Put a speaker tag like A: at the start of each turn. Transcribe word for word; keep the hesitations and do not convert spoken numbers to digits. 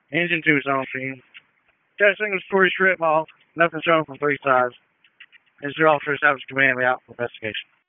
A: Engine two is on scene. Got a single story strip mall. Nothing shown from three sides. Is your officer established command me out for investigation?